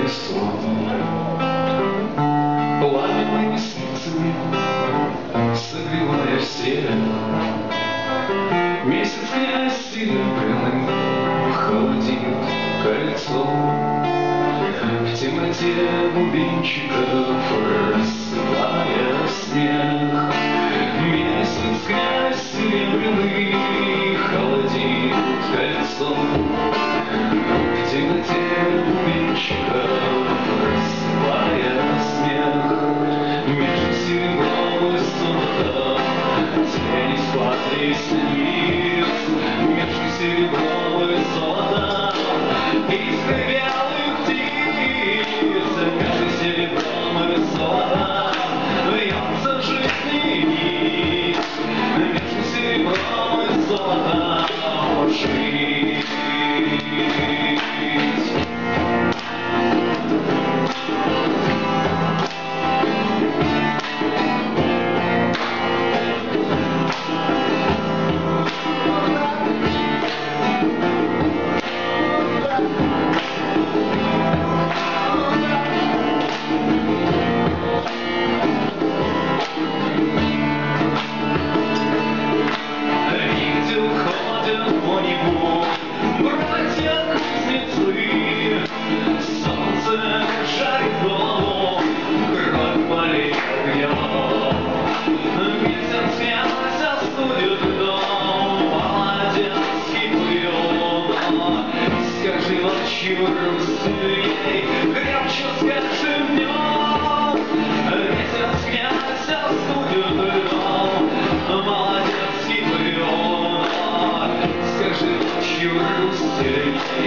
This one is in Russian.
сон. Пламя моими снится, согревая все. Месяц князь серебряный холодит кольцо. В темноте бубенчиков рассыпая снег. Месяц князь серебряный холодит кольцо. В темноте бубенчиков рассыпая снег. Между серебром и золотом тени спаслись лиц. Между серебром и золотом искры белых птиц. Между серебром и золотом вьется жизни нить. Между серебром и золотом жить. Крепче скажи в нем, месяц князь остудит дом, молодецкий прием. Скажи ночью Русь